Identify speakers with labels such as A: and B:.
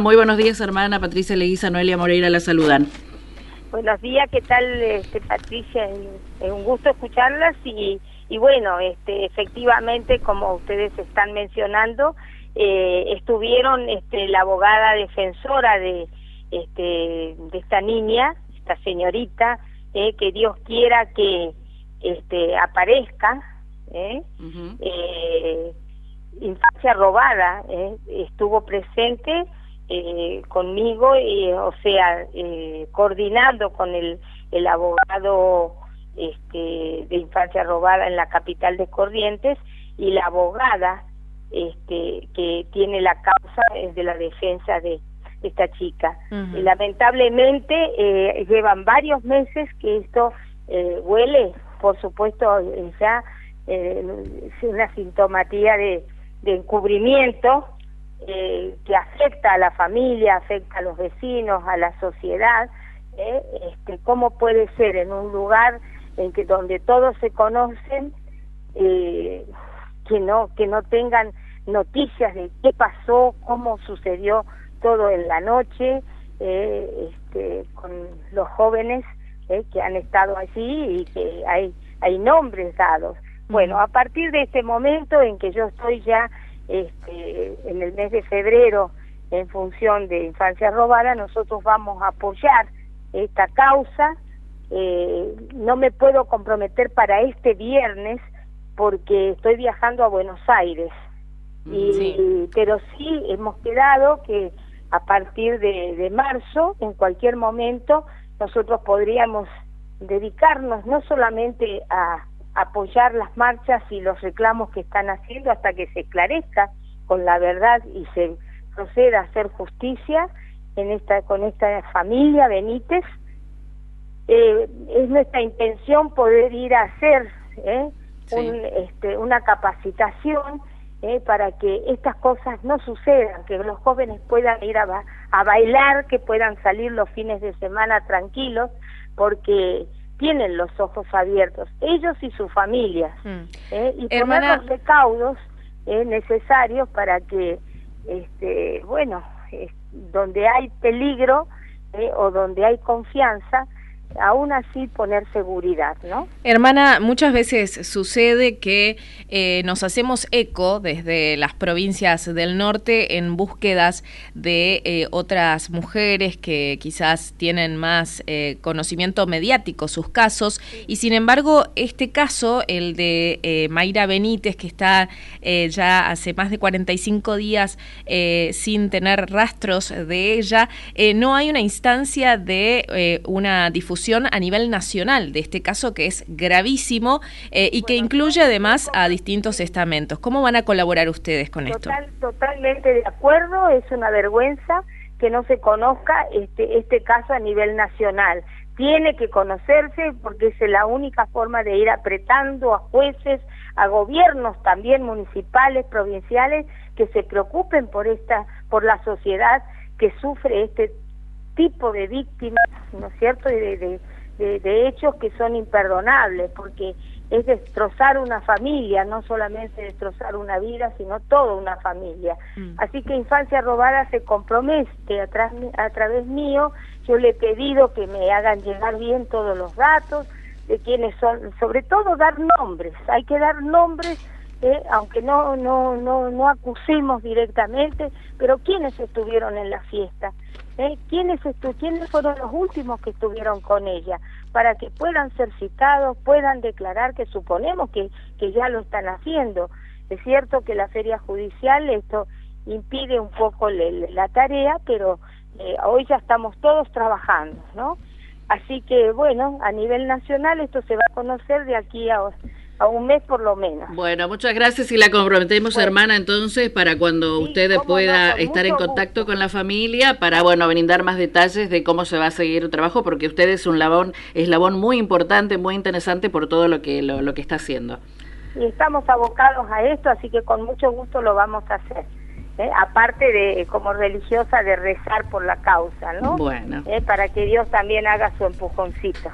A: Muy buenos días, hermana. Patricia Leguiza, Noelia Moreira la saludan.
B: Buenos días, ¿qué tal, Patricia? Es un gusto escucharlas y bueno, efectivamente, como ustedes están mencionando, estuvieron la abogada defensora de esta niña, esta señorita, que Dios quiera que aparezca, Infancia Robada, estuvo presente conmigo, o sea, coordinando con el abogado de Infancia Robada en la capital de Corrientes, y la abogada que tiene la causa es de la defensa de esta chica. Y lamentablemente llevan varios meses que esto huele, por supuesto, ya es una sintomatía de encubrimiento que afecta a la familia, afecta a los vecinos, a la sociedad. ¿Cómo puede ser en un lugar donde todos se conocen, que no tengan noticias de qué pasó, cómo sucedió todo en la noche, con los jóvenes que han estado allí y que hay nombres dados? Bueno, a partir de este momento en que yo estoy ya en el mes de febrero en función de Infancia Robada, nosotros vamos a apoyar esta causa. No me puedo comprometer para este viernes porque estoy viajando a Buenos Aires, pero sí hemos quedado que a partir de marzo, en cualquier momento, nosotros podríamos dedicarnos no solamente a apoyar las marchas y los reclamos que están haciendo hasta que se esclarezca con la verdad y se proceda a hacer justicia con esta familia Benítez. Es nuestra intención poder ir a hacer una capacitación para que estas cosas no sucedan, que los jóvenes puedan ir a bailar, que puedan salir los fines de semana tranquilos, porque tienen los ojos abiertos, ellos y sus familias, y poner los recaudos necesarios para que, donde hay peligro o donde hay confianza, aún así poner seguridad, ¿no?
C: Hermana, muchas veces sucede que nos hacemos eco desde las provincias del norte en búsquedas de otras mujeres que quizás tienen más conocimiento mediático sus casos, y sin embargo este caso, el de Mayra Benítez, que está ya hace más de 45 días sin tener rastros de ella, no hay una instancia de una difusión a nivel nacional de este caso, que es gravísimo y que incluye además a distintos estamentos. ¿Cómo van a colaborar ustedes con esto?
B: Totalmente de acuerdo, es una vergüenza que no se conozca este caso a nivel nacional. Tiene que conocerse porque es la única forma de ir apretando a jueces, a gobiernos también municipales, provinciales, que se preocupen por la sociedad que sufre este tipo de víctimas, ¿no es cierto?, y de hechos que son imperdonables, porque es destrozar una familia, no solamente destrozar una vida, sino toda una familia. Así que Infancia Robada se compromete a través mío. Yo le he pedido que me hagan llegar bien todos los datos de quiénes son, sobre todo dar nombres. Hay que dar nombres, aunque no acusemos directamente, pero quiénes estuvieron en la fiesta, quiénes fueron los últimos que estuvieron con ella, para que puedan ser citados, puedan declarar, que suponemos que ya lo están haciendo. Es cierto que la feria judicial esto impide un poco la tarea, pero hoy ya estamos todos trabajando, ¿no? Así que bueno, a nivel nacional esto se va a conocer de aquí a un mes por lo menos.
A: Bueno, muchas gracias, y la comprometemos, hermana, entonces, para cuando usted pueda estar en contacto con la familia, para, brindar más detalles de cómo se va a seguir el trabajo, porque usted es un eslabón muy importante, muy interesante por todo lo que está haciendo.
B: Y estamos abocados a esto, así que con mucho gusto lo vamos a hacer. Aparte de, como religiosa, de rezar por la causa, ¿no?
A: Bueno.
B: Para que Dios también haga su empujoncito.